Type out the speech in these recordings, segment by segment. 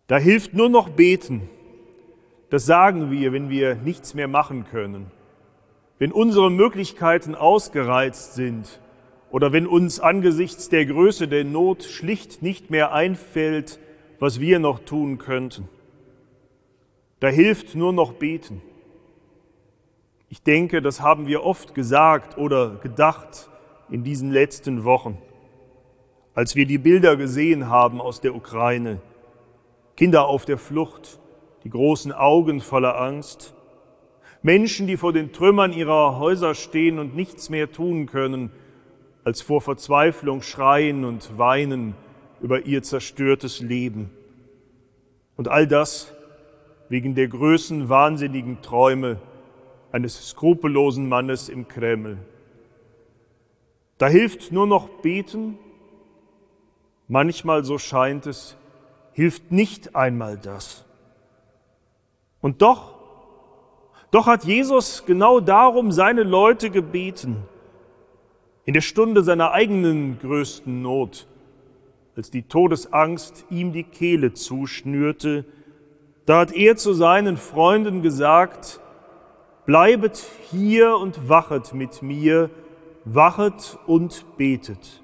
Da hilft nur noch beten. Das sagen wir, wenn wir nichts mehr machen können, wenn unsere Möglichkeiten ausgereizt sind oder wenn uns angesichts der Größe der Not schlicht nicht mehr einfällt, was wir noch tun könnten. Da hilft nur noch beten. Ich denke, das haben wir oft gesagt oder gedacht in diesen letzten Wochen, als wir die Bilder gesehen haben aus der Ukraine. Kinder auf der Flucht, die großen Augen voller Angst. Menschen, die vor den Trümmern ihrer Häuser stehen und nichts mehr tun können, als vor Verzweiflung schreien und weinen über ihr zerstörtes Leben. Und all das wegen der größenwahnsinnigen Träume eines skrupellosen Mannes im Kreml. Da hilft nur noch beten. Manchmal, so scheint es, hilft nicht einmal das. Und doch hat Jesus genau darum seine Leute gebeten, in der Stunde seiner eigenen größten Not, als die Todesangst ihm die Kehle zuschnürte, da hat er zu seinen Freunden gesagt: Bleibet hier und wachet mit mir, wachet und betet.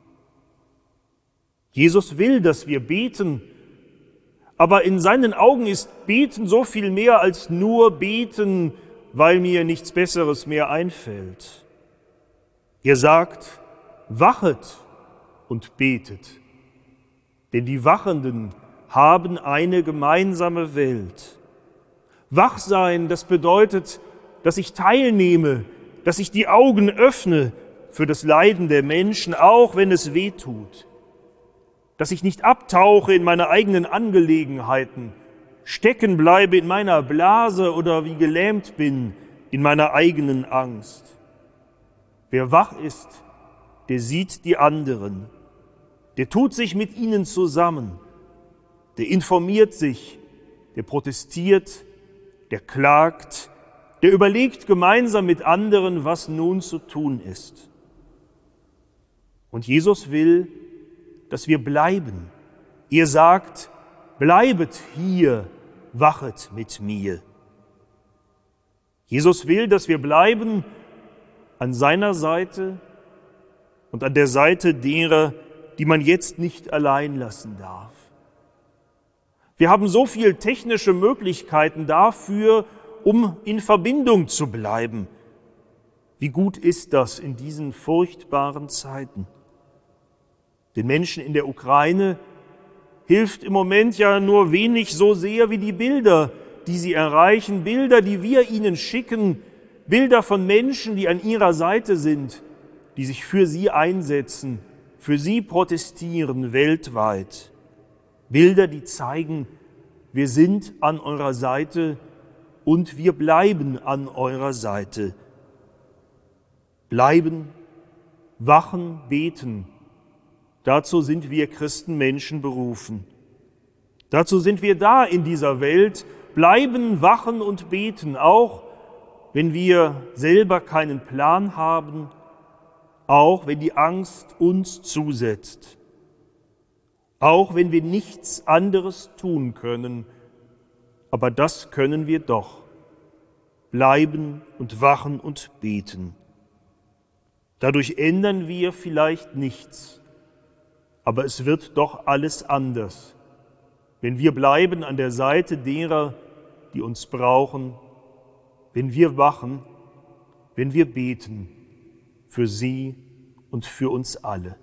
Jesus will, dass wir beten, aber in seinen Augen ist Beten so viel mehr als nur beten, weil mir nichts Besseres mehr einfällt. Er sagt: Wachet und betet, denn die Wachenden haben eine gemeinsame Welt. Wachsein, das bedeutet, dass ich teilnehme, dass ich die Augen öffne für das Leiden der Menschen, auch wenn es weh tut. Dass ich nicht abtauche in meine eigenen Angelegenheiten, stecken bleibe in meiner Blase oder wie gelähmt bin in meiner eigenen Angst. Wer wach ist, der sieht die anderen, der tut sich mit ihnen zusammen, der informiert sich, der protestiert, der klagt, der überlegt gemeinsam mit anderen, was nun zu tun ist. Und Jesus will, dass wir bleiben. Er sagt: Bleibet hier, wachet mit mir. Jesus will, dass wir bleiben an seiner Seite und an der Seite derer, die man jetzt nicht allein lassen darf. Wir haben so viele technische Möglichkeiten dafür, um in Verbindung zu bleiben. Wie gut ist das in diesen furchtbaren Zeiten? Den Menschen in der Ukraine hilft im Moment ja nur wenig so sehr wie die Bilder, die sie erreichen, Bilder, die wir ihnen schicken, Bilder von Menschen, die an ihrer Seite sind, die sich für sie einsetzen, für sie protestieren weltweit. Bilder, die zeigen: Wir sind an eurer Seite und wir bleiben an eurer Seite. Bleiben, wachen, beten. Dazu sind wir Christenmenschen berufen. Dazu sind wir da in dieser Welt, bleiben, wachen und beten, auch wenn wir selber keinen Plan haben, auch wenn die Angst uns zusetzt, auch wenn wir nichts anderes tun können, aber das können wir doch, bleiben und wachen und beten. Dadurch ändern wir vielleicht nichts, aber es wird doch alles anders, wenn wir bleiben an der Seite derer, die uns brauchen, wenn wir wachen, wenn wir beten für sie und für uns alle.